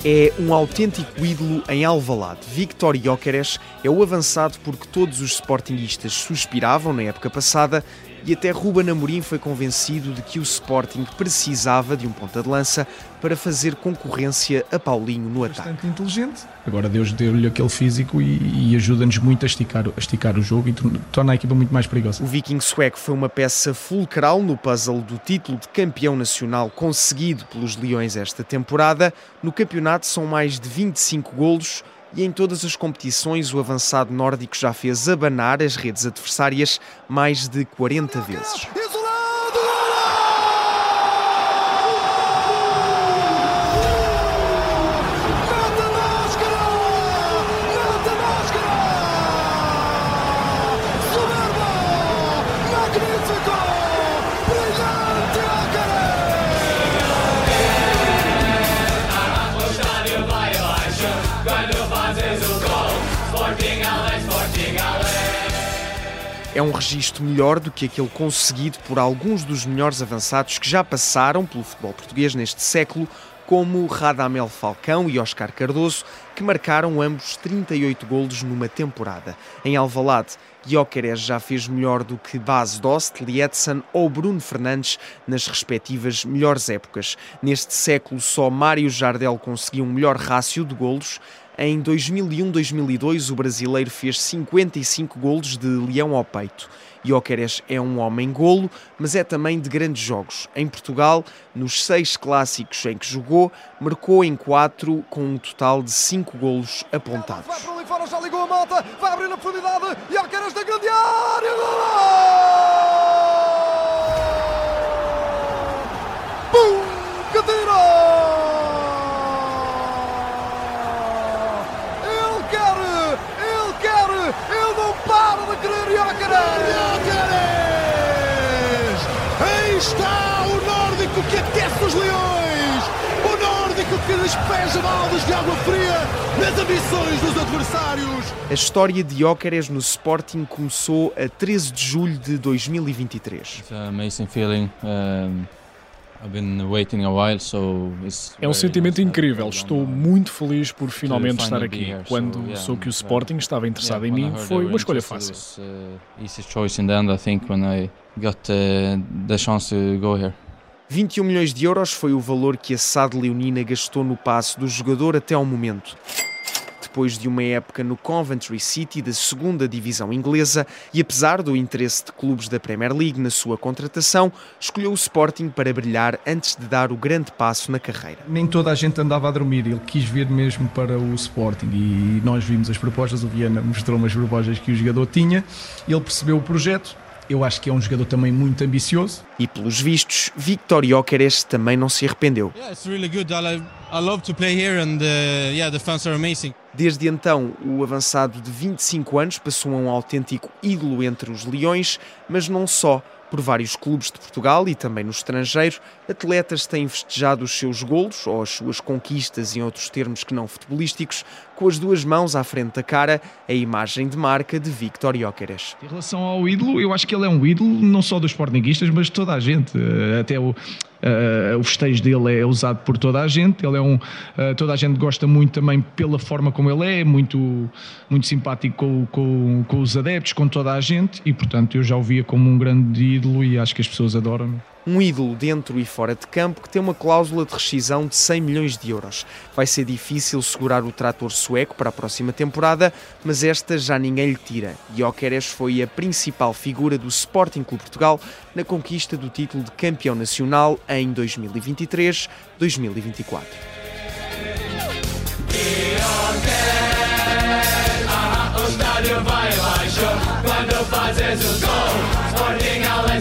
É um autêntico ídolo em Alvalade. Victor Gyökeres é o avançado porque todos os sportinguistas suspiravam na época passada e até Ruben Amorim foi convencido de que o Sporting precisava de um ponta de lança para fazer concorrência a Paulinho no ataque. Bastante inteligente. Agora Deus deu-lhe aquele físico e ajuda-nos muito a esticar o jogo e torna a equipa muito mais perigosa. O viking sueco foi uma peça fulcral no puzzle do título de campeão nacional conseguido pelos Leões esta temporada. No campeonato são mais de 25 golos e em todas as competições o avançado nórdico já fez abanar as redes adversárias mais de 40 vezes. É um registro melhor do que aquele conseguido por alguns dos melhores avançados que já passaram pelo futebol português neste século, como Radamel Falcão e Óscar Cardoso, que marcaram ambos 38 golos numa temporada. Em Alvalade, Gyökeres já fez melhor do que Bas Dost, Lietzen ou Bruno Fernandes nas respectivas melhores épocas. Neste século, só Mário Jardel conseguiu um melhor rácio de golos. Em 2001-2002, o brasileiro fez 55 golos de leão ao peito. Gyökeres é um homem-golo, mas é também de grandes jogos. Em Portugal, nos 6 clássicos em que jogou, marcou em 4 com um total de 5 golos apontados. Vai para ali fora, já ligou a malta, vai abrir na profundidade, Gyökeres da grande área, Pum! Que tira! Ele não para de querer Gyökeres! Aí está o nórdico que aquece os leões! O nórdico que despeja baldes de água fria nas ambições dos adversários! A história de Gyökeres no Sporting começou a 13 de julho de 2023. It's an amazing feeling. É um sentimento incrível. Estou muito feliz por finalmente estar aqui. Quando soube que o Sporting estava interessado em mim, foi uma escolha fácil. 21 milhões de euros foi o valor que a SAD Leonina gastou no passe do jogador até ao momento. Depois de uma época no Coventry City da 2ª divisão inglesa e apesar do interesse de clubes da Premier League na sua contratação, escolheu o Sporting para brilhar antes de dar o grande passo na carreira. Nem toda a gente andava a dormir, ele quis vir mesmo para o Sporting e nós vimos as propostas, o Viana mostrou-me as propostas que o jogador tinha, ele percebeu o projeto. Eu acho que é um jogador também muito ambicioso. E pelos vistos, Victor Gyökeres também não se arrependeu. Desde então, o avançado de 25 anos passou a um autêntico ídolo entre os leões, mas não só. Por vários clubes de Portugal e também no estrangeiro, atletas têm festejado os seus golos ou as suas conquistas, em outros termos que não futebolísticos, com as duas mãos à frente da cara, a imagem de marca de Victor Gyökeres. Em relação ao ídolo, eu acho que ele é um ídolo não só dos sportinguistas, mas de toda a gente. Até o festejo dele é usado por toda a gente. Ele é toda a gente gosta muito também pela forma como ele é, muito simpático com os adeptos, com toda a gente e, portanto, eu já o via como um grande ídolo e acho que as pessoas adoram. Um ídolo dentro e fora de campo que tem uma cláusula de rescisão de 100 milhões de euros. Vai ser difícil segurar o trator sueco para a próxima temporada, mas esta já ninguém lhe tira. Gyökeres foi a principal figura do Sporting Clube Portugal na conquista do título de campeão nacional em 2023-2024. Quando fazes o gol, Sporting